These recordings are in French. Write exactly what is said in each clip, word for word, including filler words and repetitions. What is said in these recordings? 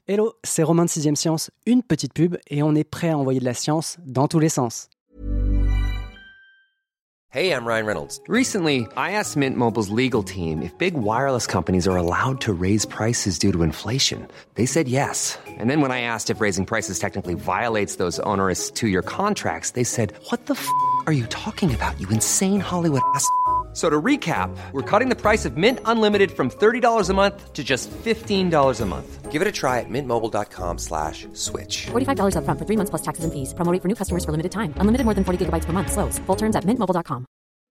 Hello, c'est Romain de sixième Science, une petite pub et on est prêt à envoyer de la science dans tous les sens. Hey, I'm Ryan Reynolds. Recently, I asked Mint Mobile's legal team if big wireless companies are allowed to raise prices due to inflation. They said yes. And then when I asked if raising prices technically violates those onerous two-year contracts, they said, what the f*** are you talking about, you insane Hollywood ass f- So to recap, we're cutting the price of Mint Unlimited from thirty dollars a month to just fifteen dollars a month. Give it a try at mintmobile.com slash switch. forty-five dollars up front for three months plus taxes and fees. Promo rate for new customers for limited time. Unlimited more than forty gigabytes per month. Slows full terms at mint mobile dot com.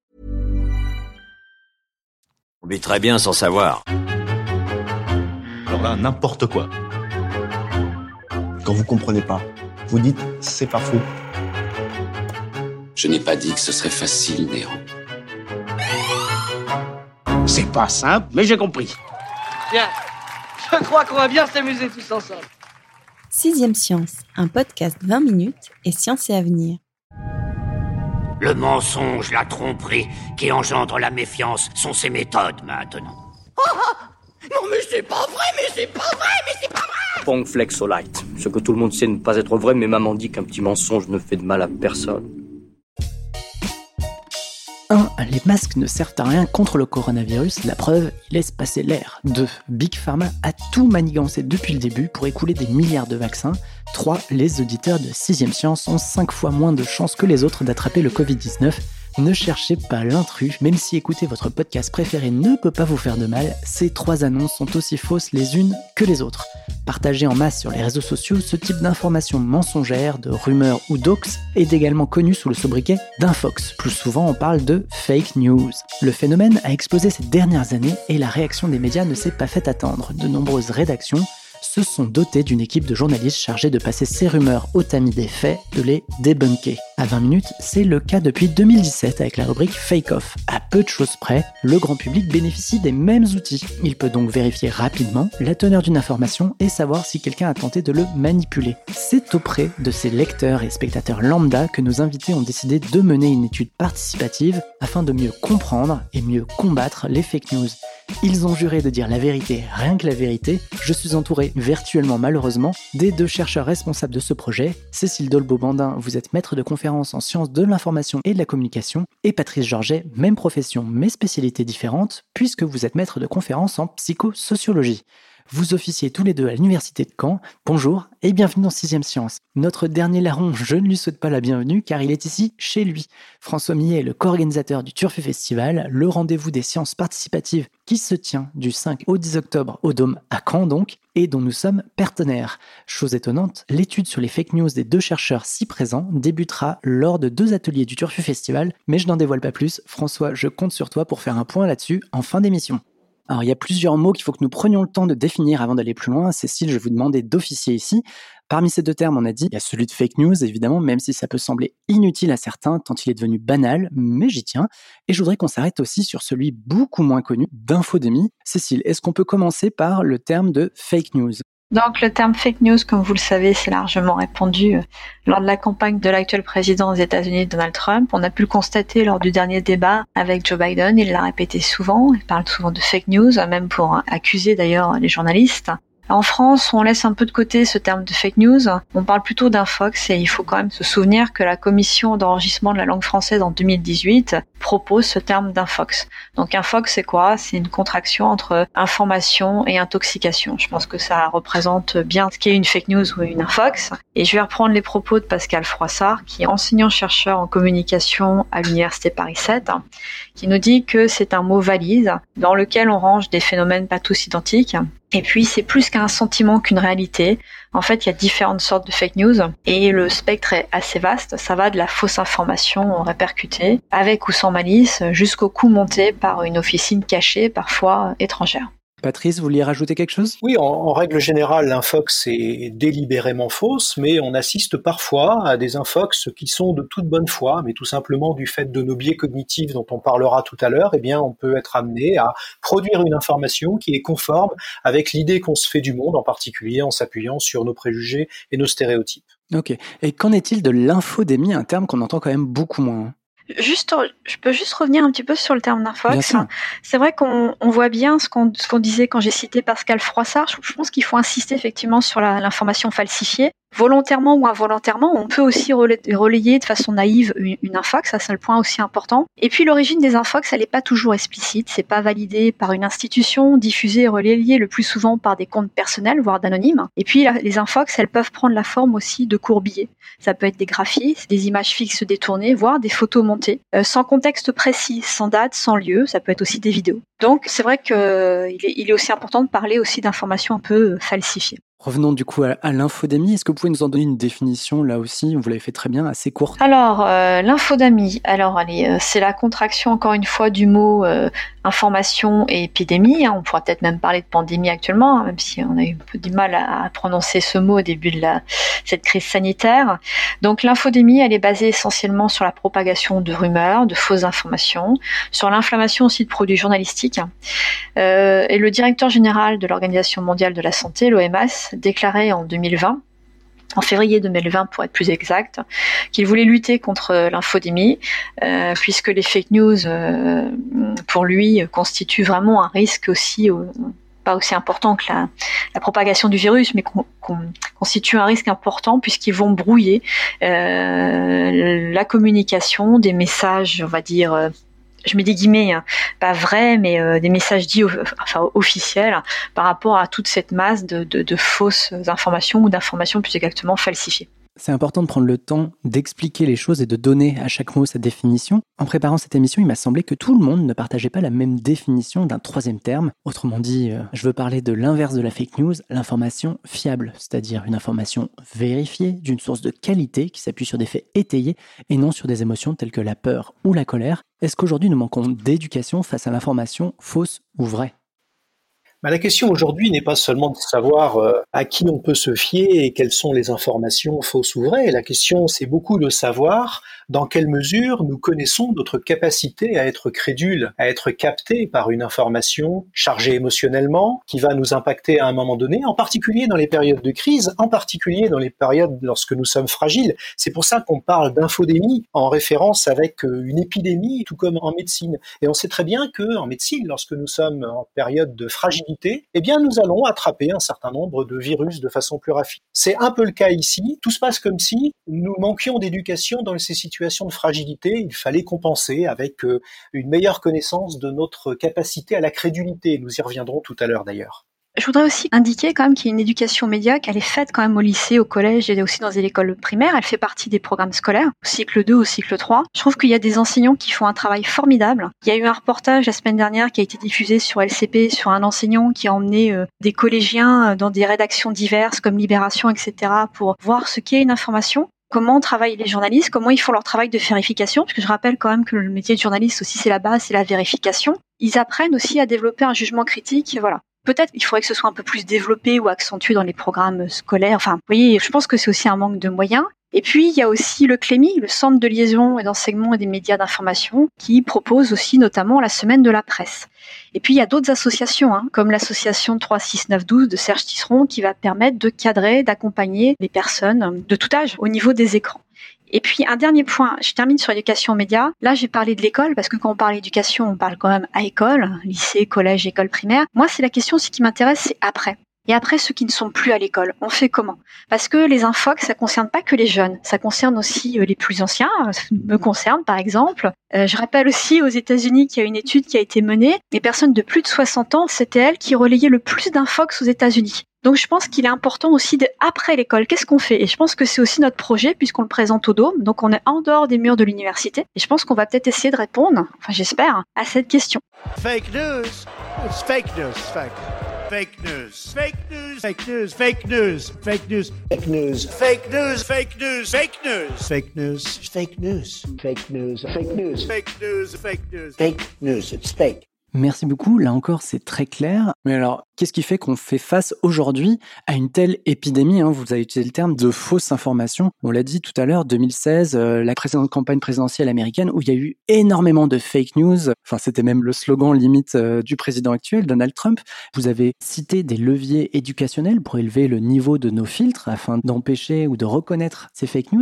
On vit très bien sans savoir. Alors là, n'importe quoi. Quand vous comprenez pas, vous dites « c'est pas faux ». Je n'ai pas dit que ce serait facile, Néo. C'est pas simple, mais j'ai compris. Bien, je crois qu'on va bien s'amuser tous ensemble. Sixième Science, un podcast vingt minutes et science et avenir. Le mensonge, la tromperie qui engendre la méfiance sont ses méthodes maintenant. Ah, non mais c'est pas vrai, mais c'est pas vrai, mais c'est pas vrai. Pong Flexolite. Ce que tout le monde sait ne pas être vrai, mais maman dit qu'un petit mensonge ne fait de mal à personne. un. Les masques ne servent à rien contre le coronavirus, la preuve, ils laissent passer l'air. deux. Big Pharma a tout manigancé depuis le début pour écouler des milliards de vaccins. trois. Les auditeurs de sixième Science ont cinq fois moins de chances que les autres d'attraper le covid dix-neuf. Ne cherchez pas l'intrus, même si écouter votre podcast préféré ne peut pas vous faire de mal, ces trois annonces sont aussi fausses les unes que les autres. Partagé en masse sur les réseaux sociaux, ce type d'informations mensongères, de rumeurs ou d'hoax est également connu sous le sobriquet d'infox. Plus souvent, on parle de fake news. Le phénomène a explosé ces dernières années et la réaction des médias ne s'est pas fait attendre. De nombreuses rédactions se sont dotées d'une équipe de journalistes chargés de passer ces rumeurs au tamis des faits, de les débunker. À vingt minutes, c'est le cas depuis deux mille dix-sept avec la rubrique Fake Off. À peu de choses près, le grand public bénéficie des mêmes outils. Il peut donc vérifier rapidement la teneur d'une information et savoir si quelqu'un a tenté de le manipuler. C'est auprès de ces lecteurs et spectateurs lambda que nos invités ont décidé de mener une étude participative afin de mieux comprendre et mieux combattre les fake news. Ils ont juré de dire la vérité, rien que la vérité. Je suis entouré, virtuellement malheureusement, des deux chercheurs responsables de ce projet. Cécile Dolbeau-Bandin, vous êtes maître de conférence en sciences de l'information et de la communication, et Patrice Georget, même profession mais spécialité différente, puisque vous êtes maître de conférence en psychosociologie. Vous officiez tous les deux à l'université de Caen. Bonjour et bienvenue dans sixième Science. Notre dernier larron, je ne lui souhaite pas la bienvenue car il est ici chez lui. François Millet est le co-organisateur du Turfu Festival, le rendez-vous des sciences participatives qui se tient du cinq au dix octobre au Dôme à Caen donc, et dont nous sommes partenaires. Chose étonnante, l'étude sur les fake news des deux chercheurs si présents débutera lors de deux ateliers du Turfu Festival, mais je n'en dévoile pas plus. François, je compte sur toi pour faire un point là-dessus en fin d'émission. Alors, il y a plusieurs mots qu'il faut que nous prenions le temps de définir avant d'aller plus loin. Cécile, je vais vous demander d'officier ici. Parmi ces deux termes, on a dit, il y a celui de fake news, évidemment, même si ça peut sembler inutile à certains, tant il est devenu banal, mais j'y tiens. Et je voudrais qu'on s'arrête aussi sur celui beaucoup moins connu d'infodémie. Cécile, est-ce qu'on peut commencer par le terme de fake news ? Donc le terme fake news, comme vous le savez, c'est largement répandu lors de la campagne de l'actuel président des États-Unis, Donald Trump. On a pu le constater lors du dernier débat avec Joe Biden, il l'a répété souvent, il parle souvent de fake news, même pour accuser d'ailleurs les journalistes. En France, on laisse un peu de côté ce terme de fake news. On parle plutôt d'infox et il faut quand même se souvenir que la commission d'enregistrement de la langue française en deux mille dix-huit propose ce terme d'infox. Donc infox, c'est quoi ? C'est une contraction entre information et intoxication. Je pense que ça représente bien ce qu'est une fake news ou une infox. Et je vais reprendre les propos de Pascal Froissart, qui est enseignant-chercheur en communication à l'université Paris sept, qui nous dit que c'est un mot valise dans lequel on range des phénomènes pas tous identiques. Et puis, c'est plus qu'un sentiment qu'une réalité. En fait, il y a différentes sortes de fake news et le spectre est assez vaste. Ça va de la fausse information répercutée, avec ou sans malice, jusqu'au coup monté par une officine cachée, parfois étrangère. Patrice, vous vouliez rajouter quelque chose ? Oui, en, en règle générale, l'infox est délibérément fausse, mais on assiste parfois à des infox qui sont de toute bonne foi, mais tout simplement du fait de nos biais cognitifs dont on parlera tout à l'heure, eh bien, on peut être amené à produire une information qui est conforme avec l'idée qu'on se fait du monde, en particulier en s'appuyant sur nos préjugés et nos stéréotypes. Ok. Et qu'en est-il de l'infodémie, un terme qu'on entend quand même beaucoup moins ? Juste, je peux juste revenir un petit peu sur le terme d'infox. C'est vrai qu'on on voit bien ce qu'on, ce qu'on disait quand j'ai cité Pascal Froissart. Je, je pense qu'il faut insister effectivement sur la, l'information falsifiée. Volontairement ou involontairement, on peut aussi relayer de façon naïve une, une infox, ça c'est le point aussi important. Et puis l'origine des infox, elle n'est pas toujours explicite, c'est pas validé par une institution, diffusé et relayé le plus souvent par des comptes personnels, voire d'anonymes. Et puis les infox, elles peuvent prendre la forme aussi de courts billets. Ça peut être des graphies, des images fixes détournées, voire des photos montées, euh, sans contexte précis, sans date, sans lieu. Ça peut être aussi des vidéos. Donc c'est vrai que euh, il est, il est aussi important de parler aussi d'informations un peu euh, falsifiées. Revenons du coup à, à l'infodémie. Est-ce que vous pouvez nous en donner une définition, là aussi, vous l'avez fait très bien, assez courte? Alors, euh, l'infodémie, alors allez, euh, c'est la contraction, encore une fois, du mot euh, information et épidémie. Hein. On pourra peut-être même parler de pandémie actuellement, hein, même si on a eu un peu du mal à, à prononcer ce mot au début de la, cette crise sanitaire. Donc l'infodémie, elle est basée essentiellement sur la propagation de rumeurs, de fausses informations, sur l'inflammation aussi de produits journalistiques. Euh, et le directeur général de l'Organisation mondiale de la santé, l'O M S, déclarait en deux mille vingt, en février deux mille vingt pour être plus exact, qu'il voulait lutter contre l'infodémie, euh, puisque les fake news, euh, pour lui, constituent vraiment un risque aussi, euh, pas aussi important que la, la propagation du virus, mais qu'on, qu'on constitue un risque important puisqu'ils vont brouiller euh, la communication des messages, on va dire, euh, je mets des guillemets, hein, pas vrais, mais euh, des messages dits enfin, officiels par rapport à toute cette masse de, de, de fausses informations ou d'informations plus exactement falsifiées. C'est important de prendre le temps d'expliquer les choses et de donner à chaque mot sa définition. En préparant cette émission, il m'a semblé que tout le monde ne partageait pas la même définition d'un troisième terme. Autrement dit, euh, je veux parler de l'inverse de la fake news, l'information fiable, c'est-à-dire une information vérifiée, d'une source de qualité qui s'appuie sur des faits étayés et non sur des émotions telles que la peur ou la colère. Est-ce qu'aujourd'hui nous manquons d'éducation face à l'information fausse ou vraie ? Bah, la question aujourd'hui n'est pas seulement de savoir euh, à qui on peut se fier et quelles sont les informations fausses ou vraies. La question, c'est beaucoup de savoir dans quelle mesure nous connaissons notre capacité à être crédules, à être captés par une information chargée émotionnellement, qui va nous impacter à un moment donné, en particulier dans les périodes de crise, en particulier dans les périodes lorsque nous sommes fragiles. C'est pour ça qu'on parle d'infodémie en référence avec une épidémie, tout comme en médecine. Et on sait très bien qu'en médecine, lorsque nous sommes en période de fragilité, eh bien nous allons attraper un certain nombre de virus de façon plus rapide. C'est un peu le cas ici. Tout se passe comme si nous manquions d'éducation dans ces situations de fragilité. Il fallait compenser avec euh, une meilleure connaissance de notre capacité à la crédulité. Nous y reviendrons tout à l'heure d'ailleurs. Je voudrais aussi indiquer quand même qu'il y a une éducation médiaque, elle est faite quand même au lycée, au collège et aussi dans les écoles primaires. Elle fait partie des programmes scolaires, au cycle deux, au cycle trois. Je trouve qu'il y a des enseignants qui font un travail formidable. Il y a eu un reportage la semaine dernière qui a été diffusé sur L C P sur un enseignant qui a emmené euh, des collégiens dans des rédactions diverses comme Libération, et cetera pour voir ce qu'est une information. Comment travaillent les journalistes, comment ils font leur travail de vérification, parce que je rappelle quand même que le métier de journaliste aussi c'est la base, c'est la vérification. Ils apprennent aussi à développer un jugement critique, voilà. Peut-être qu'il faudrait que ce soit un peu plus développé ou accentué dans les programmes scolaires. Enfin, vous voyez, je pense que c'est aussi un manque de moyens. Et puis, il y a aussi le C L E M I, le Centre de liaison et d'enseignement et des médias d'information, qui propose aussi notamment la semaine de la presse. Et puis, il y a d'autres associations, hein, comme l'association trois six neuf douze de Serge Tisseron, qui va permettre de cadrer, d'accompagner les personnes de tout âge au niveau des écrans. Et puis, un dernier point, je termine sur l'éducation aux médias. Là, j'ai parlé de l'école, parce que quand on parle d'éducation, on parle quand même à école, lycée, collège, école primaire. Moi, c'est la question, ce qui m'intéresse, c'est après. Et après, ceux qui ne sont plus à l'école, on fait comment ? Parce que les infox, ça concerne pas que les jeunes, ça concerne aussi les plus anciens, ça me concerne par exemple. Euh, je rappelle aussi aux États-Unis qu'il y a une étude qui a été menée. Les personnes de plus de soixante ans, c'était elles qui relayaient le plus d'infox aux États-Unis. Donc je pense qu'il est important aussi de, après l'école, qu'est-ce qu'on fait ? Et je pense que c'est aussi notre projet puisqu'on le présente au Dôme, donc on est en dehors des murs de l'université. Et je pense qu'on va peut-être essayer de répondre, enfin j'espère, à cette question. Fake news, it's fake news, fake. Fake news. Fake news. Fake news. Fake news. Fake news. Fake news. Fake news. Fake news. Fake news. Fake news. Fake news. Fake news. Fake news. Fake news. Fake news. Fake news. It's fake. Merci beaucoup, là encore c'est très clair. Mais alors, qu'est-ce qui fait qu'on fait face aujourd'hui à une telle épidémie, hein, vous avez utilisé le terme de fausses informations. On l'a dit tout à l'heure, deux mille seize, euh, la précédente campagne présidentielle américaine où il y a eu énormément de fake news. Enfin, c'était même le slogan limite euh, du président actuel, Donald Trump. Vous avez cité des leviers éducationnels pour élever le niveau de nos filtres afin d'empêcher ou de reconnaître ces fake news.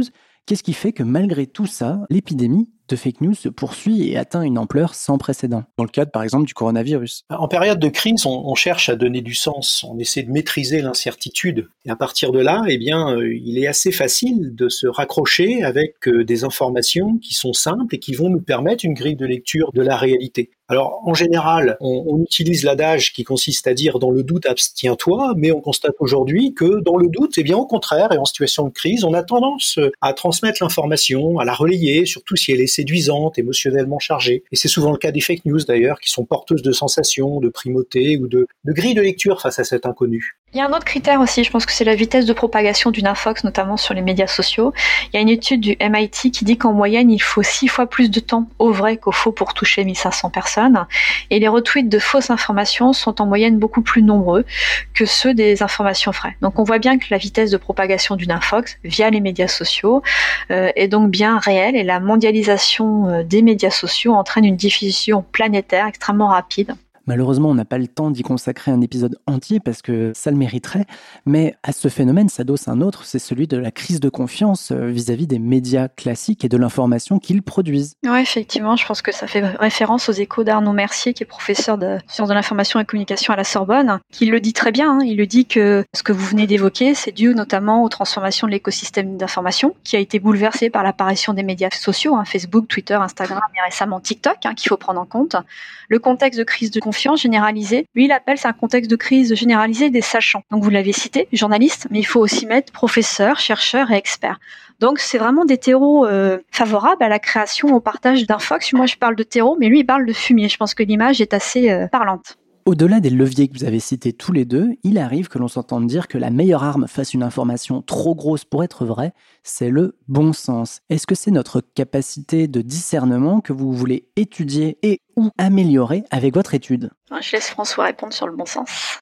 Qu'est-ce qui fait que malgré tout ça, l'épidémie de fake news se poursuit et atteint une ampleur sans précédent, dans le cadre par exemple du coronavirus? En période de crise, on, on cherche à donner du sens, on essaie de maîtriser l'incertitude. Et à partir de là, eh bien, euh, il est assez facile de se raccrocher avec euh, des informations qui sont simples et qui vont nous permettre une grille de lecture de la réalité. Alors, en général, on, on utilise l'adage qui consiste à dire « dans le doute, abstiens-toi », mais on constate aujourd'hui que dans le doute, eh bien, au contraire, et en situation de crise, on a tendance à transmettre l'information, à la relayer, surtout si elle est séduisante, émotionnellement chargée. Et c'est souvent le cas des fake news, d'ailleurs, qui sont porteuses de sensations, de primauté ou de, de grille de lecture face à cet inconnu. Il y a un autre critère aussi, je pense que c'est la vitesse de propagation d'une infox, notamment sur les médias sociaux. Il y a une étude du M I T qui dit qu'en moyenne, il faut six fois plus de temps au vrai qu'au faux pour toucher mille cinq cents personnes. Et les retweets de fausses informations sont en moyenne beaucoup plus nombreux que ceux des informations vraies. Donc on voit bien que la vitesse de propagation d'une infox via les médias sociaux euh, est donc bien réelle, et la mondialisation euh, des médias sociaux entraîne une diffusion planétaire extrêmement rapide. Malheureusement, on n'a pas le temps d'y consacrer un épisode entier parce que ça le mériterait, mais à ce phénomène s'adosse un autre, c'est celui de la crise de confiance vis-à-vis des médias classiques et de l'information qu'ils produisent. Oui, effectivement, je pense que ça fait référence aux échos d'Arnaud Mercier, qui est professeur de sciences de l'information et communication à la Sorbonne, qui le dit très bien, hein. Il le dit que ce que vous venez d'évoquer, c'est dû notamment aux transformations de l'écosystème d'information, qui a été bouleversé par l'apparition des médias sociaux, hein, Facebook, Twitter, Instagram et récemment TikTok, hein, qu'il faut prendre en compte. Le contexte de crise de confiance généralisée, lui, il appelle ça un contexte de crise généralisée des sachants. Donc vous l'avez cité, journaliste, mais il faut aussi mettre professeurs, chercheurs et experts. Donc c'est vraiment des terreaux euh, favorables à la création, au partage d'infox. Moi je parle de terreau, mais lui il parle de fumier. Je pense que l'image est assez euh, parlante. Au-delà des leviers que vous avez cités tous les deux, il arrive que l'on s'entende dire que la meilleure arme face à une information trop grosse pour être vraie, c'est le bon sens. Est-ce que c'est notre capacité de discernement que vous voulez étudier et ou améliorer avec votre étude ? Je laisse François répondre sur le bon sens.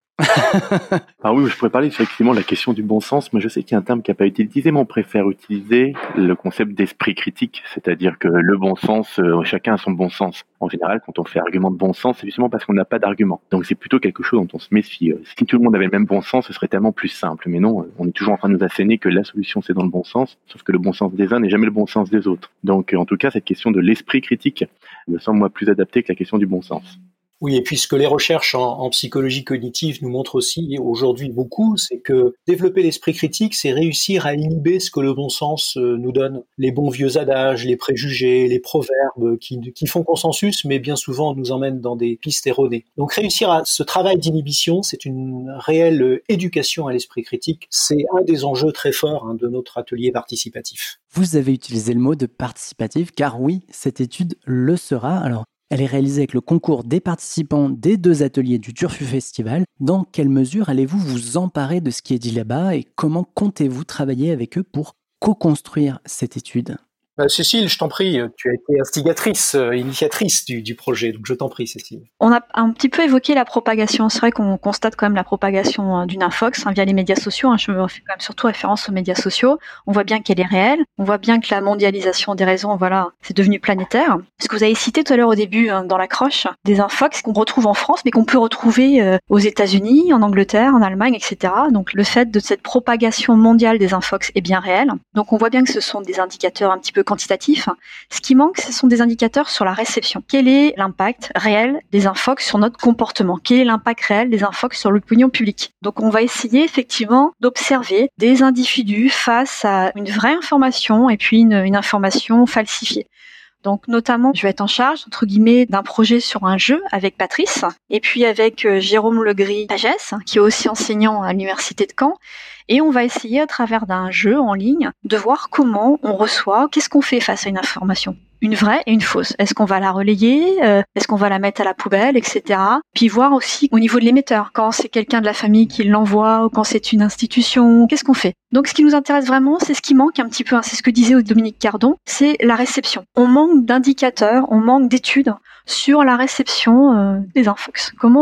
Ah oui, je pourrais parler effectivement de la question du bon sens, mais je sais qu'il y a un terme qui n'a pas été utilisé, mais on préfère utiliser le concept d'esprit critique, c'est-à-dire que le bon sens, euh, chacun a son bon sens. En général, quand on fait argument de bon sens, c'est justement parce qu'on n'a pas d'argument. Donc c'est plutôt quelque chose dont on se méfie. Si tout le monde avait le même bon sens, ce serait tellement plus simple. Mais non, on est toujours en train de nous asséner que la solution c'est dans le bon sens, sauf que le bon sens des uns n'est jamais le bon sens des autres. Donc en tout cas, cette question de l'esprit critique me semble moi plus adaptée que la question du bon sens. Oui, et puis ce que les recherches en, en psychologie cognitive nous montrent aussi aujourd'hui beaucoup, c'est que développer l'esprit critique, c'est réussir à inhiber ce que le bon sens euh, nous donne. Les bons vieux adages, les préjugés, les proverbes qui, qui font consensus, mais bien souvent nous emmènent dans des pistes erronées. Donc réussir à ce travail d'inhibition, c'est une réelle éducation à l'esprit critique. C'est un des enjeux très forts hein, de notre atelier participatif. Vous avez utilisé le mot de participatif, car oui, cette étude le sera. Alors, elle est réalisée avec le concours des participants des deux ateliers du Turfu Festival. Dans quelle mesure allez-vous vous emparer de ce qui est dit là-bas et comment comptez-vous travailler avec eux pour co-construire cette étude ? Euh, Cécile, je t'en prie, tu as été instigatrice, euh, initiatrice du, du projet, donc je t'en prie, Cécile. On a un petit peu évoqué la propagation. C'est vrai qu'on constate quand même la propagation euh, d'une infox hein, via les médias sociaux. Hein. Je me fais quand même surtout référence aux médias sociaux. On voit bien qu'elle est réelle. On voit bien que la mondialisation des réseaux, voilà, c'est devenu planétaire. Ce que vous avez cité tout à l'heure au début hein, dans l'accroche, des infox qu'on retrouve en France, mais qu'on peut retrouver euh, aux États-Unis, en Angleterre, en Allemagne, et cetera. Donc le fait de cette propagation mondiale des infox est bien réel. Donc on voit bien que ce sont des indicateurs un petit peu quantitatif. Ce qui manque, ce sont des indicateurs sur la réception. Quel est l'impact réel des infox sur notre comportement ? Quel est l'impact réel des infox sur l'opinion publique ? Donc on va essayer effectivement d'observer des individus face à une vraie information et puis une, une information falsifiée. Donc notamment, je vais être en charge, entre guillemets, d'un projet sur un jeu avec Patrice, et puis avec euh, Jérôme Legris-Pagès, qui est aussi enseignant à l'université de Caen, et on va essayer à travers d'un jeu en ligne de voir comment on reçoit, qu'est-ce qu'on fait face à une information. Une vraie et une fausse. Est-ce qu'on va la relayer ? euh, Est-ce qu'on va la mettre à la poubelle, et cetera. Puis voir aussi au niveau de l'émetteur, quand c'est quelqu'un de la famille qui l'envoie ou quand c'est une institution, qu'est-ce qu'on fait ? Donc ce qui nous intéresse vraiment, c'est ce qui manque un petit peu, hein, c'est ce que disait Dominique Cardon, c'est la réception. On manque d'indicateurs, on manque d'études sur la réception euh, des infox. Comment on réagit ?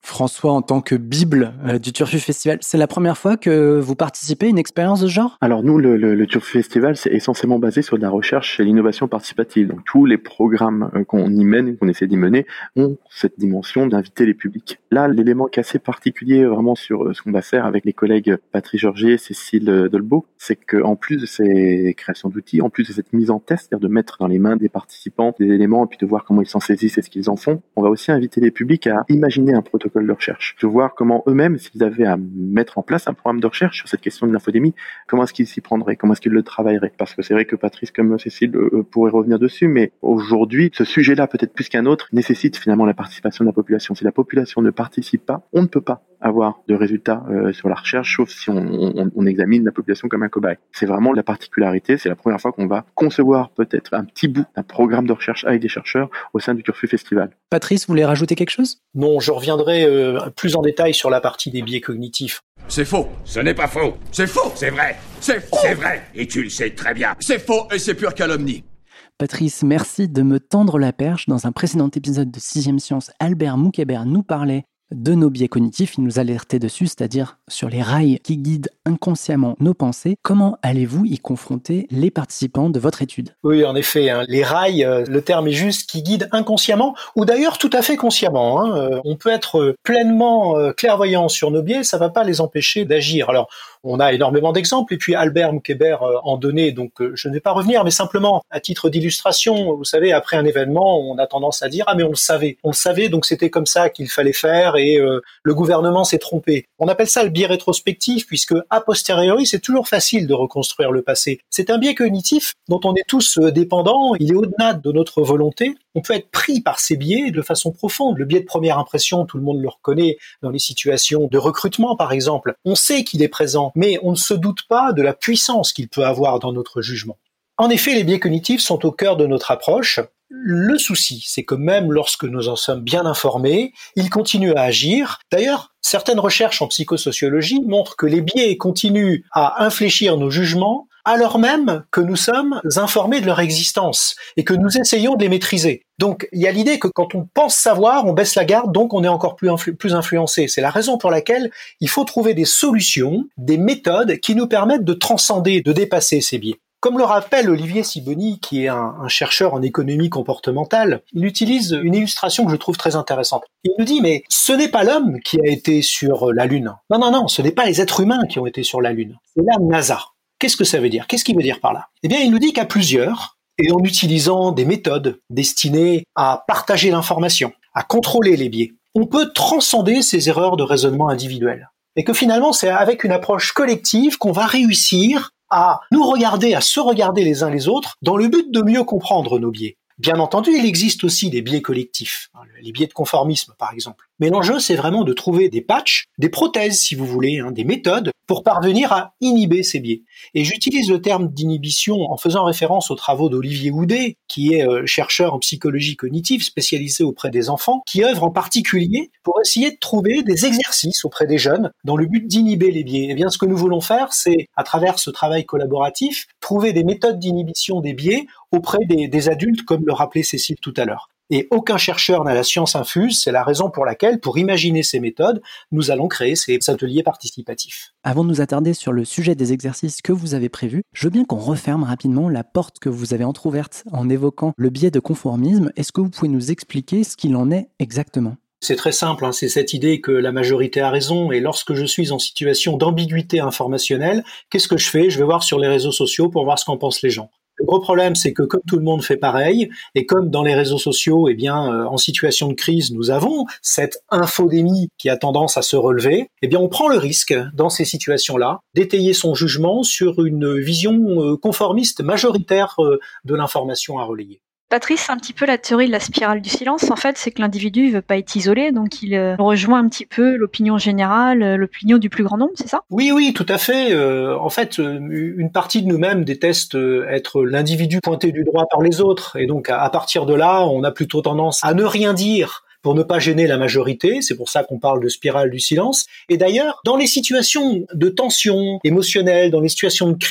François, en tant que bible euh, du Turfu Festival, c'est la première fois que vous participez à une expérience de ce genre ? Alors nous, le, le, le Turfu Festival, c'est essentiellement basé sur de la recherche et l'innovation participative. Donc tous les programmes euh, qu'on y mène, qu'on essaie d'y mener, ont cette dimension d'inviter les publics. Là, l'élément qui est assez particulier vraiment sur euh, ce qu'on va faire avec les collègues Patrice Georgier et Cécile Dolbeau, c'est qu'en plus de ces créations d'outils, en plus de cette mise en test, c'est-à-dire de mettre dans les mains des participants des éléments et puis de voir comment ils s'en saisissent et ce qu'ils en font, on va aussi inviter les publics à imaginer un protocole de recherche, de voir comment eux-mêmes, s'ils avaient à mettre en place un programme de recherche sur cette question de l'infodémie, comment est-ce qu'ils s'y prendraient, comment est-ce qu'ils le travailleraient. Parce que c'est vrai que Patrice comme Cécile euh, pourraient revenir dessus, mais aujourd'hui, ce sujet-là, peut-être plus qu'un autre, nécessite finalement la participation de la population. Si la population ne participe pas, on ne peut pas avoir de résultats euh, sur la recherche, sauf si on, on, on examine la population comme un cobaye. C'est vraiment la particularité, c'est la première fois qu'on va concevoir peut-être un petit bout d'un programme de recherche avec des chercheurs au sein du Turfu Festival. Patrice, vous voulez rajouter quelque chose ? Non, je reviendrai euh, plus en détail sur la partie des biais cognitifs. C'est faux. Ce n'est pas faux. C'est faux. C'est vrai. C'est faux. C'est vrai. Et tu le sais très bien. C'est faux et c'est pure calomnie. Patrice, merci de me tendre la perche. Dans un précédent épisode de sixième Science, Albert Moukébert nous parlait de nos biais cognitifs, il nous alertait dessus, c'est-à-dire sur les rails qui guident inconsciemment nos pensées. Comment allez-vous y confronter les participants de votre étude ? Oui, en effet, hein, les rails, euh, le terme est juste, qui guident inconsciemment, ou d'ailleurs tout à fait consciemment. Hein. Euh, on peut être pleinement euh, clairvoyant sur nos biais, ça ne va pas les empêcher d'agir. Alors, on a énormément d'exemples, et puis Albert Moukébert euh, en donnait, donc euh, je ne vais pas revenir, mais simplement à titre d'illustration, vous savez, après un événement, on a tendance à dire « Ah, mais on le savait, on le savait, donc c'était comme ça qu'il fallait faire, et euh, le gouvernement s'est trompé ». On appelle ça le biais rétrospectif, puisque a posteriori, c'est toujours facile de reconstruire le passé. C'est un biais cognitif dont on est tous euh, dépendants, il est au-delà de notre volonté. On peut être pris par ces biais de façon profonde. Le biais de première impression, tout le monde le reconnaît dans les situations de recrutement, par exemple. On sait qu'il est présent, mais on ne se doute pas de la puissance qu'il peut avoir dans notre jugement. En effet, les biais cognitifs sont au cœur de notre approche. Le souci, c'est que même lorsque nous en sommes bien informés, ils continuent à agir. D'ailleurs, certaines recherches en psychosociologie montrent que les biais continuent à infléchir nos jugements alors même que nous sommes informés de leur existence et que nous essayons de les maîtriser. Donc, il y a l'idée que quand on pense savoir, on baisse la garde, donc on est encore plus, influ- plus influencé. C'est la raison pour laquelle il faut trouver des solutions, des méthodes qui nous permettent de transcender, de dépasser ces biais. Comme le rappelle Olivier Sibony, qui est un, un chercheur en économie comportementale, il utilise une illustration que je trouve très intéressante. Il nous dit, mais ce n'est pas l'homme qui a été sur la Lune. Non, non, non, ce n'est pas les êtres humains qui ont été sur la Lune. C'est la NASA. Qu'est-ce que ça veut dire ? Qu'est-ce qu'il veut dire par là ? Eh bien, il nous dit qu'à plusieurs, et en utilisant des méthodes destinées à partager l'information, à contrôler les biais, on peut transcender ces erreurs de raisonnement individuel. Et que finalement, c'est avec une approche collective qu'on va réussir à nous regarder, à se regarder les uns les autres, dans le but de mieux comprendre nos biais. Bien entendu, il existe aussi des biais collectifs, les biais de conformisme par exemple. Mais l'enjeu, c'est vraiment de trouver des patchs, des prothèses si vous voulez, hein, des méthodes pour parvenir à inhiber ces biais. Et j'utilise le terme d'inhibition en faisant référence aux travaux d'Olivier Houdet, qui est euh, chercheur en psychologie cognitive spécialisé auprès des enfants, qui œuvre en particulier pour essayer de trouver des exercices auprès des jeunes dans le but d'inhiber les biais. Et bien, ce que nous voulons faire, c'est, à travers ce travail collaboratif, trouver des méthodes d'inhibition des biais auprès des, des adultes, comme le rappelait Cécile tout à l'heure. Et aucun chercheur n'a la science infuse, c'est la raison pour laquelle, pour imaginer ces méthodes, nous allons créer ces ateliers participatifs. Avant de nous attarder sur le sujet des exercices que vous avez prévus, je veux bien qu'on referme rapidement la porte que vous avez entrouverte en évoquant le biais de conformisme. Est-ce que vous pouvez nous expliquer ce qu'il en est exactement ? C'est très simple, hein, c'est cette idée que la majorité a raison, et lorsque je suis en situation d'ambiguïté informationnelle, qu'est-ce que je fais ? Je vais voir sur les réseaux sociaux pour voir ce qu'en pensent les gens. Le gros problème, c'est que comme tout le monde fait pareil, et comme dans les réseaux sociaux, eh bien, euh, en situation de crise, nous avons cette infodémie qui a tendance à se relever, eh bien, on prend le risque, dans ces situations-là, d'étayer son jugement sur une vision euh, conformiste majoritaire euh, de l'information à relayer. Patrice, c'est un petit peu la théorie de la spirale du silence. En fait, c'est que l'individu ne veut pas être isolé, donc il euh, rejoint un petit peu l'opinion générale, euh, l'opinion du plus grand nombre, c'est ça ? Oui, oui, tout à fait. Euh, en fait, euh, une partie de nous-mêmes déteste euh, être l'individu pointé du doigt par les autres. Et donc, à, à partir de là, on a plutôt tendance à ne rien dire pour ne pas gêner la majorité. C'est pour ça qu'on parle de spirale du silence. Et d'ailleurs, dans les situations de tension émotionnelle, dans les situations de crise,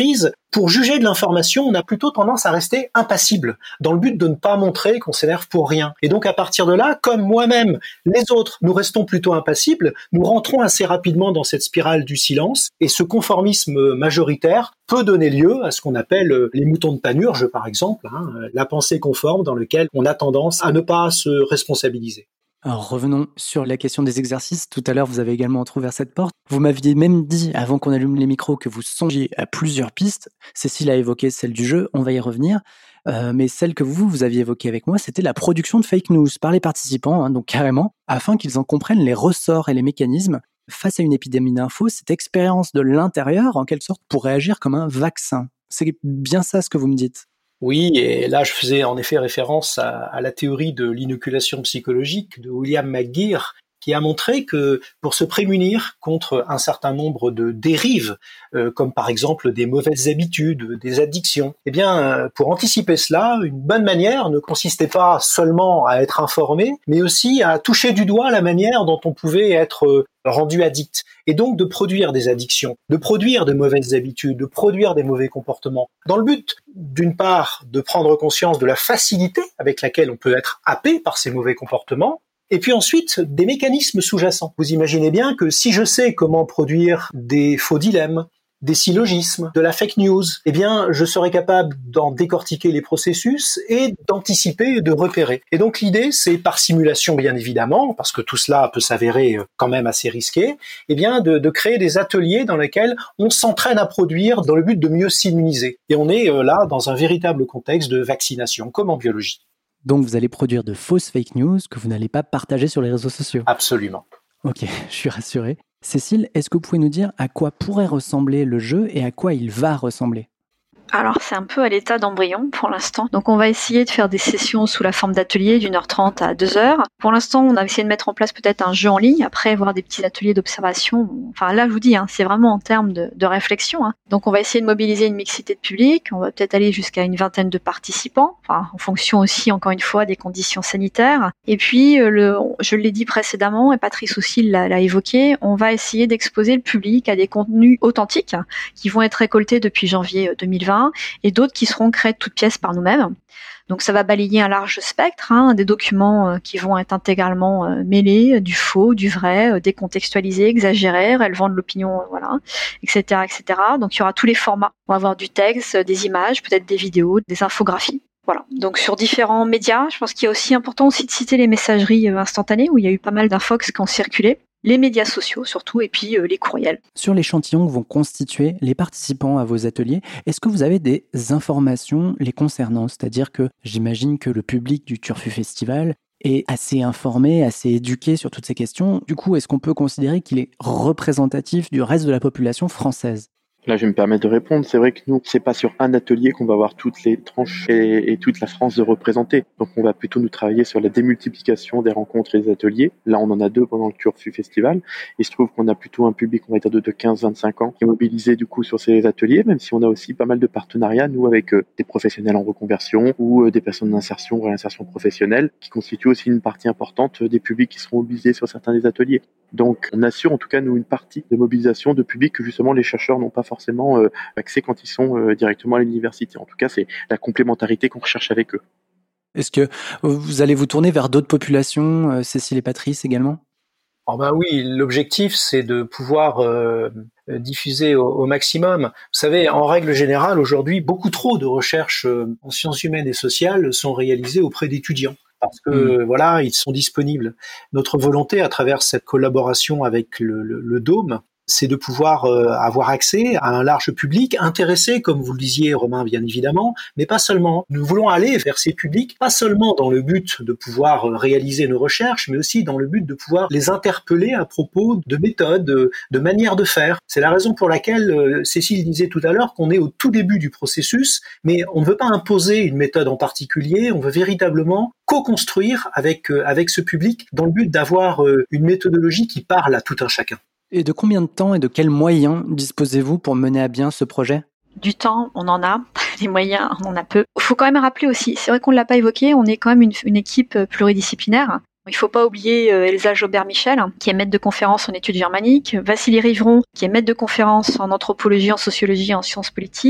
Pour juger de l'information, on a plutôt tendance à rester impassible, dans le but de ne pas montrer qu'on s'énerve pour rien. Et donc à partir de là, comme moi-même, les autres, nous restons plutôt impassibles, nous rentrons assez rapidement dans cette spirale du silence, et ce conformisme majoritaire peut donner lieu à ce qu'on appelle les moutons de Panurge, par exemple, hein, la pensée conforme dans laquelle on a tendance à ne pas se responsabiliser. Alors revenons sur la question des exercices. Tout à l'heure, vous avez également entrouvert cette porte. Vous m'aviez même dit, avant qu'on allume les micros, que vous songiez à plusieurs pistes. Cécile a évoqué celle du jeu, on va y revenir. Euh, mais celle que vous, vous aviez évoquée avec moi, c'était la production de fake news par les participants, hein, donc carrément, afin qu'ils en comprennent les ressorts et les mécanismes. Face à une épidémie d'infos, cette expérience de l'intérieur, en quelque sorte, pour réagir comme un vaccin. C'est bien ça ce que vous me dites. Oui, et là je faisais en effet référence à, à la théorie de l'inoculation psychologique de William McGeer, qui a montré que pour se prémunir contre un certain nombre de dérives, euh, comme par exemple des mauvaises habitudes, des addictions, eh bien, euh, pour anticiper cela, une bonne manière ne consistait pas seulement à être informé, mais aussi à toucher du doigt la manière dont on pouvait être euh, rendu addict, et donc de produire des addictions, de produire de mauvaises habitudes, de produire des mauvais comportements, dans le but, d'une part, de prendre conscience de la facilité avec laquelle on peut être happé par ces mauvais comportements, et puis ensuite, des mécanismes sous-jacents. Vous imaginez bien que si je sais comment produire des faux dilemmes, des syllogismes, de la fake news, eh bien, je serai capable d'en décortiquer les processus et d'anticiper et de repérer. Et donc, l'idée, c'est par simulation, bien évidemment, parce que tout cela peut s'avérer quand même assez risqué, eh bien, de, de créer des ateliers dans lesquels on s'entraîne à produire dans le but de mieux s'immuniser. Et on est là dans un véritable contexte de vaccination, comme en biologie. Donc, vous allez produire de fausses fake news que vous n'allez pas partager sur les réseaux sociaux. Absolument. Ok, je suis rassuré. Cécile, est-ce que vous pouvez nous dire à quoi pourrait ressembler le jeu et à quoi il va ressembler ? Alors c'est un peu à l'état d'embryon pour l'instant. Donc on va essayer de faire des sessions sous la forme d'ateliers d'une heure trente à deux heures. Pour l'instant, on a essayé de mettre en place peut-être un jeu en ligne, après voir des petits ateliers d'observation. Enfin là, je vous dis, hein, c'est vraiment en termes de, de réflexion. Hein. Donc on va essayer de mobiliser une mixité de public. On va peut-être aller jusqu'à une vingtaine de participants, enfin en fonction aussi, encore une fois, des conditions sanitaires. Et puis, le, je l'ai dit précédemment, et Patrice aussi l'a, l'a évoqué, on va essayer d'exposer le public à des contenus authentiques hein, qui vont être récoltés depuis janvier deux mille vingt. Et d'autres qui seront créés de toutes pièces par nous-mêmes. Donc ça va balayer un large spectre, hein, des documents euh, qui vont être intégralement euh, mêlés, du faux, du vrai, euh, décontextualisés, exagérés, relevant de l'opinion, euh, voilà, et cetera, et cetera. Donc il y aura tous les formats. On va avoir du texte, des images, peut-être des vidéos, des infographies. Voilà. Donc sur différents médias, je pense qu'il y a aussi important aussi de citer les messageries euh, instantanées où il y a eu pas mal d'infox qui ont circulé. Les médias sociaux surtout, et puis euh, les courriels. Sur l'échantillon que vont constituer les participants à vos ateliers, est-ce que vous avez des informations les concernant ? C'est-à-dire que j'imagine que le public du Turfu Festival est assez informé, assez éduqué sur toutes ces questions. Du coup, est-ce qu'on peut considérer qu'il est représentatif du reste de la population française ? Là, je vais me permettre de répondre. C'est vrai que nous, c'est pas sur un atelier qu'on va avoir toutes les tranches et, et toute la France de représenter. Donc, on va plutôt nous travailler sur la démultiplication des rencontres et des ateliers. Là, on en a deux pendant le Turfu Festival. Il se trouve qu'on a plutôt un public, on va dire, de, de quinze à vingt-cinq ans qui est mobilisé, du coup, sur ces ateliers, même si on a aussi pas mal de partenariats, nous, avec euh, des professionnels en reconversion ou euh, des personnes d'insertion ou réinsertion professionnelle qui constituent aussi une partie importante des publics qui seront mobilisés sur certains des ateliers. Donc, on assure, en tout cas, nous, une partie de mobilisation de publics que, justement, les chercheurs n'ont pas forcément forcément euh, accès quand ils sont euh, directement à l'université. En tout cas, c'est la complémentarité qu'on recherche avec eux. Est-ce que vous allez vous tourner vers d'autres populations, euh, Cécile et Patrice également ? Oh ben oui, l'objectif, c'est de pouvoir euh, diffuser au, au maximum. Vous savez, en règle générale, aujourd'hui, beaucoup trop de recherches euh, en sciences humaines et sociales sont réalisées auprès d'étudiants. Parce que, mmh. voilà, ils sont disponibles. Notre volonté, à travers cette collaboration avec le, le, le Dôme, c'est de pouvoir euh, avoir accès à un large public intéressé, comme vous le disiez, Romain, bien évidemment, mais pas seulement. Nous voulons aller vers ces publics, pas seulement dans le but de pouvoir réaliser nos recherches, mais aussi dans le but de pouvoir les interpeller à propos de méthodes, de, de manières de faire. C'est la raison pour laquelle euh, Cécile disait tout à l'heure qu'on est au tout début du processus, mais on ne veut pas imposer une méthode en particulier, on veut véritablement co-construire avec, euh, avec ce public dans le but d'avoir euh, une méthodologie qui parle à tout un chacun. Et de combien de temps et de quels moyens disposez-vous pour mener à bien ce projet ? Du temps, on en a. Les moyens, on en a peu. Il faut quand même rappeler aussi, c'est vrai qu'on ne l'a pas évoqué, on est quand même une, une équipe pluridisciplinaire. Il ne faut pas oublier Elsa Jaubert-Michel, qui est maître de conférence en études germaniques, Vassili Rivron, qui est maître de conférence en anthropologie, en sociologie et en sciences politiques,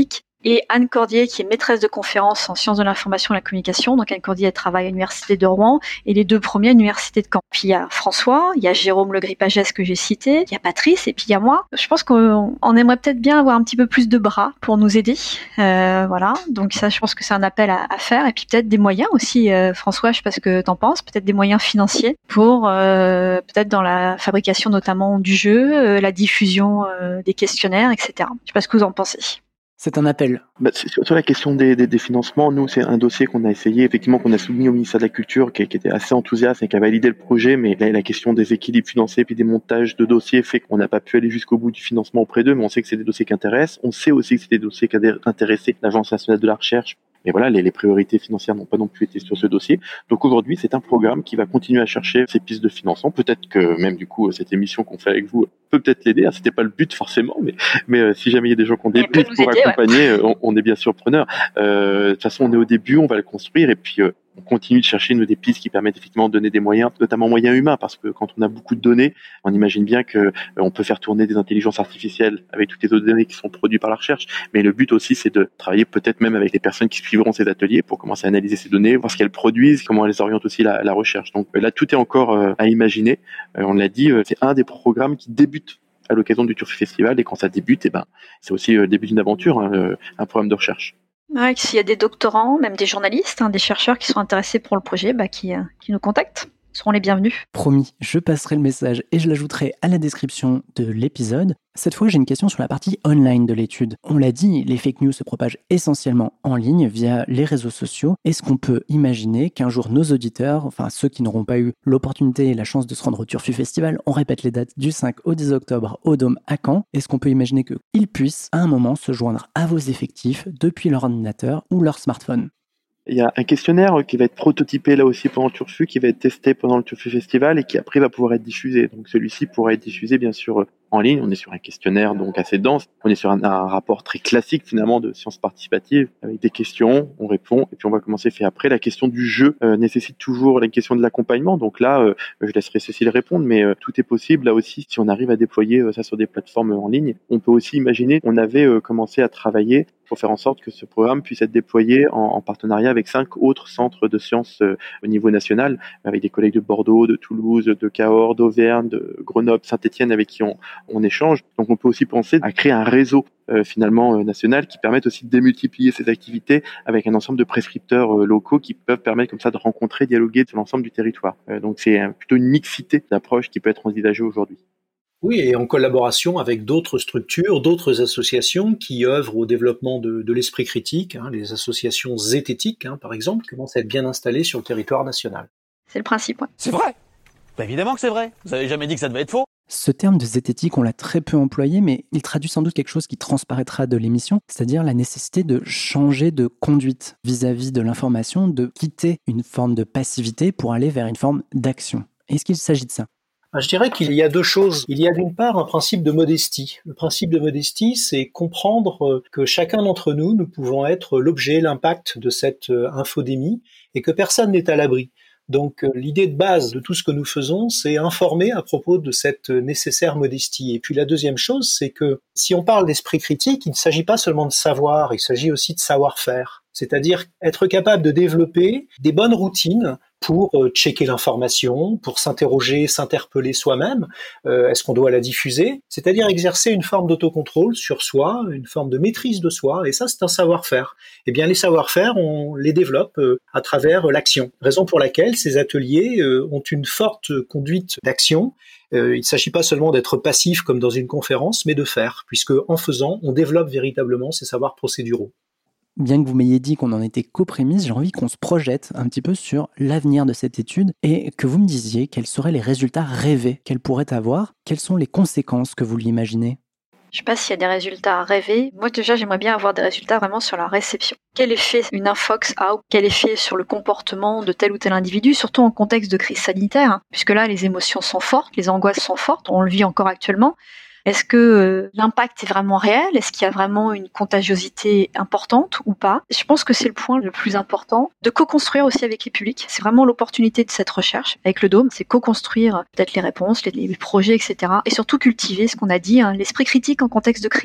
et Anne Cordier, qui est maîtresse de conférences en sciences de l'information et de la communication. Donc Anne Cordier, elle travaille à l'université de Rouen et les deux premiers à l'université de Caen. Puis il y a François, il y a Jérôme Legris-Pagès que j'ai cité, il y a Patrice et puis il y a moi. Je pense qu'on on aimerait peut-être bien avoir un petit peu plus de bras pour nous aider. Euh, voilà, donc ça, je pense que c'est un appel à, à faire. Et puis peut-être des moyens aussi, euh, François, je sais pas ce que t'en penses, peut-être des moyens financiers pour euh, peut-être dans la fabrication notamment du jeu, euh, la diffusion euh, des questionnaires, et cetera. Je sais pas ce que vous en pensez. C'est un appel. Bah, sur la question des, des, des financements, nous, c'est un dossier qu'on a essayé, effectivement, qu'on a soumis au ministère de la Culture, qui, qui était assez enthousiaste et qui a validé le projet, mais la, la question des équilibres financiers puis des montages de dossiers fait qu'on n'a pas pu aller jusqu'au bout du financement auprès d'eux, mais on sait que c'est des dossiers qui intéressent. On sait aussi que c'est des dossiers qui intéressent l'Agence nationale de la recherche. Mais voilà, les, les priorités financières n'ont pas non plus été sur ce dossier. Donc aujourd'hui, c'est un programme qui va continuer à chercher ces pistes de financement. Peut-être que même du coup, cette émission qu'on fait avec vous peut peut-être l'aider. Ah, c'était pas le but forcément, mais mais euh, si jamais il y a des gens qui ont des buts pour aider, accompagner, ouais. on, on est bien sûr preneur. Euh, de toute façon, on est au début, on va le construire et puis euh, on continue de chercher nous, des pistes qui permettent effectivement de donner des moyens, notamment moyens humains, parce que quand on a beaucoup de données, on imagine bien que euh, on peut faire tourner des intelligences artificielles avec toutes les autres données qui sont produites par la recherche. Mais le but aussi, c'est de travailler peut-être même avec les personnes qui suivront ces ateliers pour commencer à analyser ces données, voir ce qu'elles produisent, comment elles orientent aussi la, la recherche. Donc euh, là, tout est encore euh, à imaginer. Euh, on l'a dit, euh, c'est un des programmes qui débute à l'occasion du Turfu Festival, et quand ça débute, eh ben, c'est aussi le début d'une aventure, hein, euh, un programme de recherche. Ouais, s'il y a des doctorants, même des journalistes, hein, des chercheurs qui sont intéressés pour le projet, bah, qui, euh, qui nous contactent, seront les bienvenus. Promis, je passerai le message et je l'ajouterai à la description de l'épisode. Cette fois, j'ai une question sur la partie online de l'étude. On l'a dit, les fake news se propagent essentiellement en ligne via les réseaux sociaux. Est-ce qu'on peut imaginer qu'un jour nos auditeurs, enfin ceux qui n'auront pas eu l'opportunité et la chance de se rendre au Turfu Festival, on répète les dates du cinq au dix octobre au Dôme à Caen, est-ce qu'on peut imaginer qu'ils puissent à un moment se joindre à vos effectifs depuis leur ordinateur ou leur smartphone ? Il y a un questionnaire qui va être prototypé là aussi pendant le Turfu, qui va être testé pendant le Turfu Festival et qui après va pouvoir être diffusé. Donc celui-ci pourra être diffusé bien sûr en ligne. On est sur un questionnaire donc assez dense. On est sur un, un rapport très classique finalement de sciences participatives avec des questions, on répond et puis on va commencer fait après. La question du jeu euh, nécessite toujours la question de l'accompagnement. Donc là, euh, je laisserai Cécile répondre, mais euh, tout est possible là aussi si on arrive à déployer euh, ça sur des plateformes en ligne. On peut aussi imaginer, on avait euh, commencé à travailler pour faire en sorte que ce programme puisse être déployé en, en partenariat avec cinq autres centres de sciences euh, au niveau national, avec des collègues de Bordeaux, de Toulouse, de Cahors, d'Auvergne, de Grenoble, Saint-Étienne, avec qui on, on échange. Donc on peut aussi penser à créer un réseau euh, finalement euh, national qui permette aussi de démultiplier ces activités avec un ensemble de prescripteurs euh, locaux qui peuvent permettre comme ça de rencontrer, dialoguer sur l'ensemble du territoire. Euh, donc c'est euh, plutôt une mixité d'approches qui peut être envisagée aujourd'hui. Oui, et en collaboration avec d'autres structures, d'autres associations qui œuvrent au développement de, de l'esprit critique, hein, les associations zététiques, hein, par exemple, qui commencent à être bien installées sur le territoire national. C'est le principe, ouais. C'est vrai. Bah évidemment que c'est vrai. Vous avez jamais dit que ça devait être faux. Ce terme de zététique, on l'a très peu employé, mais il traduit sans doute quelque chose qui transparaîtra de l'émission, c'est-à-dire la nécessité de changer de conduite vis-à-vis de l'information, de quitter une forme de passivité pour aller vers une forme d'action. Est-ce qu'il s'agit de ça ? Je dirais qu'il y a deux choses. Il y a d'une part un principe de modestie. Le principe de modestie, c'est comprendre que chacun d'entre nous, nous pouvons être l'objet, l'impact de cette infodémie et que personne n'est à l'abri. Donc l'idée de base de tout ce que nous faisons, c'est informer à propos de cette nécessaire modestie. Et puis la deuxième chose, c'est que si on parle d'esprit critique, il ne s'agit pas seulement de savoir, il s'agit aussi de savoir-faire. C'est-à-dire être capable de développer des bonnes routines pour checker l'information, pour s'interroger, s'interpeller soi-même. Euh, est-ce qu'on doit la diffuser ? C'est-à-dire exercer une forme d'autocontrôle sur soi, une forme de maîtrise de soi, et ça, c'est un savoir-faire. Eh bien, les savoir-faire, on les développe euh, à travers l'action. Raison pour laquelle ces ateliers euh, ont une forte conduite d'action. Euh, il ne s'agit pas seulement d'être passif comme dans une conférence, mais de faire, puisque en faisant, on développe véritablement ces savoirs procéduraux. Bien que vous m'ayez dit qu'on en était qu'aux-prémices, j'ai envie qu'on se projette un petit peu sur l'avenir de cette étude et que vous me disiez quels seraient les résultats rêvés qu'elle pourrait avoir. Quelles sont les conséquences que vous l'imaginez ? Je ne sais pas s'il y a des résultats à rêver. Moi déjà, j'aimerais bien avoir des résultats vraiment sur la réception. Quel effet une infox a ou quel effet sur le comportement de tel ou tel individu, surtout en contexte de crise sanitaire, hein, puisque là, les émotions sont fortes, les angoisses sont fortes, on le vit encore actuellement. Est-ce que euh, l'impact est vraiment réel ? Est-ce qu'il y a vraiment une contagiosité importante ou pas ? Je pense que c'est le point le plus important. De co-construire aussi avec les publics. C'est vraiment l'opportunité de cette recherche avec le Dôme. C'est co-construire peut-être les réponses, les, les projets, et cetera. Et surtout cultiver ce qu'on a dit, hein, l'esprit critique en contexte de crise.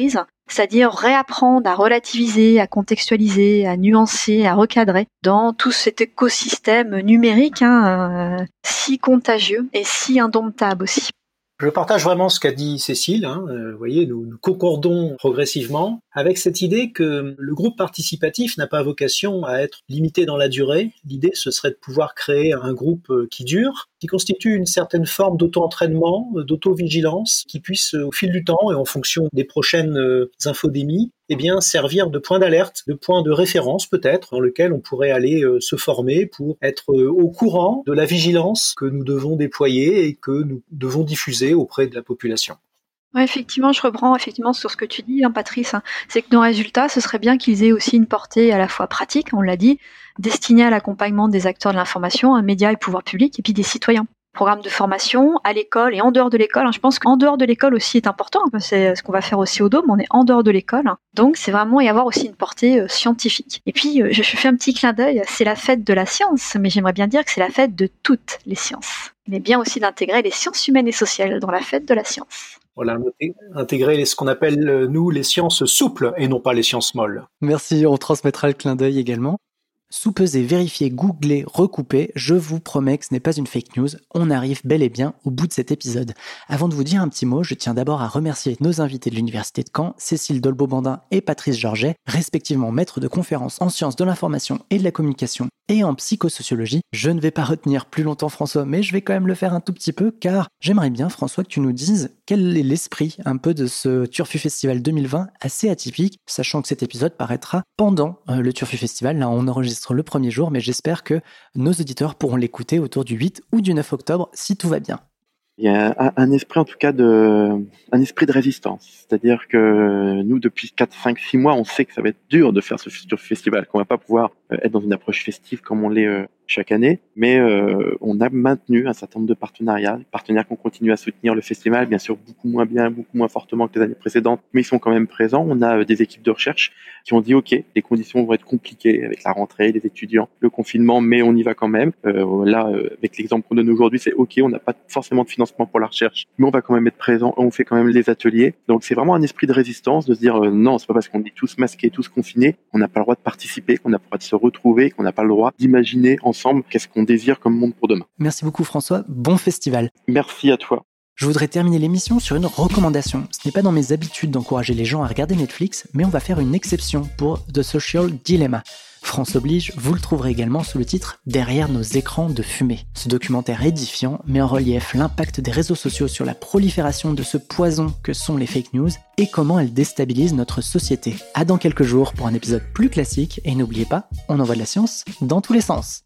c'est-à-dire réapprendre à relativiser, à contextualiser, à nuancer, à recadrer dans tout cet écosystème numérique hein, euh, si contagieux et si indomptable aussi. Je partage vraiment ce qu'a dit Cécile. Hein. Euh, vous voyez, nous, nous concordons progressivement avec cette idée que le groupe participatif n'a pas vocation à être limité dans la durée. L'idée, ce serait de pouvoir créer un groupe qui dure, qui constitue une certaine forme d'auto-entraînement, d'auto-vigilance, qui puisse, au fil du temps et en fonction des prochaines infodémies, eh bien, servir de point d'alerte, de point de référence peut-être, dans lequel on pourrait aller euh, se former pour être euh, au courant de la vigilance que nous devons déployer et que nous devons diffuser auprès de la population. Ouais, effectivement, je reprends effectivement sur ce que tu dis, hein, Patrice. Hein, c'est que nos résultats, ce serait bien qu'ils aient aussi une portée à la fois pratique, on l'a dit, destinée à l'accompagnement des acteurs de l'information, médias et pouvoirs publics, et puis des citoyens. Programme de formation à l'école et en dehors de l'école. Hein. Je pense qu'en dehors de l'école aussi est important. C'est ce qu'on va faire aussi au Dôme. On est en dehors de l'école. Hein. Donc, c'est vraiment y avoir aussi une portée euh, scientifique. Et puis, euh, je fais un petit clin d'œil. C'est la fête de la science, mais j'aimerais bien dire que c'est la fête de toutes les sciences. Il est bien aussi d'intégrer les sciences humaines et sociales dans la fête de la science. Voilà, intégrer ce qu'on appelle, nous, les sciences souples et non pas les sciences molles. Merci, on transmettra le clin d'œil également. Sous-peser, vérifier, googler, recouper, je vous promets que ce n'est pas une fake news, on arrive bel et bien au bout de cet épisode. Avant de vous dire un petit mot, je tiens d'abord à remercier nos invités de l'Université de Caen, Cécile Dolbeau-Bandin et Patrice Georget, respectivement maîtres de conférences en sciences de l'information et de la communication et en psychosociologie. Je ne vais pas retenir plus longtemps François, mais je vais quand même le faire un tout petit peu, car j'aimerais bien François que tu nous dises quel est l'esprit un peu de ce Turfu Festival deux mille vingt assez atypique, sachant que cet épisode paraîtra pendant euh, le Turfu Festival. Là, on enregistre le premier jour, mais j'espère que nos auditeurs pourront l'écouter autour du huit ou du neuf octobre, si tout va bien. Il y a un esprit en tout cas de, un esprit de résistance. C'est-à-dire que nous, depuis quatre, cinq, six mois, on sait que ça va être dur de faire ce festival, qu'on va pas pouvoir être dans une approche festive comme on l'est chaque année, mais euh, on a maintenu un certain nombre de partenariats, partenaires qui ont continué à soutenir le festival, bien sûr beaucoup moins bien, beaucoup moins fortement que les années précédentes, mais ils sont quand même présents. On a des équipes de recherche qui ont dit ok, les conditions vont être compliquées avec la rentrée, les étudiants, le confinement, mais on y va quand même. Euh, là, avec l'exemple qu'on donne aujourd'hui, c'est ok, on n'a pas forcément de financement pour la recherche, mais on va quand même être présent, on fait quand même les ateliers. Donc c'est vraiment un esprit de résistance, de se dire euh, non, c'est pas parce qu'on est tous masqués, tous confinés, qu'on n'a pas le droit de participer, qu'on n'a pas le droit de se retrouver, qu'on n'a pas le droit d'imaginer ensemble qu'est-ce qu'on désire comme monde pour demain. Merci beaucoup François, bon festival. Merci à toi. Je voudrais terminer l'émission sur une recommandation. Ce n'est pas dans mes habitudes d'encourager les gens à regarder Netflix, mais on va faire une exception pour The Social Dilemma. France oblige, vous le trouverez également sous le titre « Derrière nos écrans de fumée ». Ce documentaire édifiant met en relief l'impact des réseaux sociaux sur la prolifération de ce poison que sont les fake news et comment elles déstabilisent notre société. À dans quelques jours pour un épisode plus classique et n'oubliez pas, on envoie de la science dans tous les sens.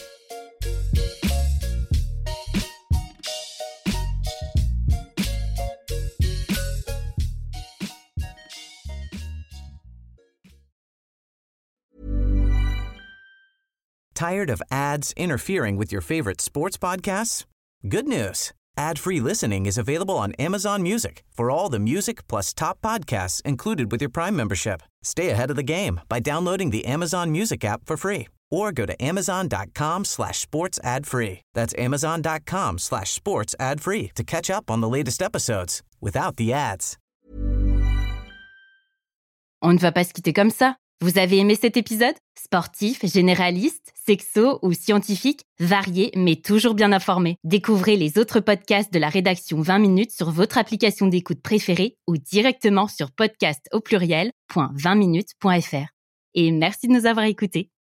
Tired of ads interfering with your favorite sports podcasts? Good news. Ad-free listening is available on Amazon Music for all the music plus top podcasts included with your Prime membership. Stay ahead of the game by downloading the Amazon Music app for free or go to amazon.com slash sports ad free. That's amazon.com slash sports ad free to catch up on the latest episodes without the ads. On ne va pas se quitter comme ça. Vous avez aimé cet épisode ? Sportif, généraliste, sexo ou scientifique, varié mais toujours bien informé. Découvrez les autres podcasts de la rédaction vingt minutes sur votre application d'écoute préférée ou directement sur podcast au pluriel point vingt minutes point f r. Et merci de nous avoir écoutés.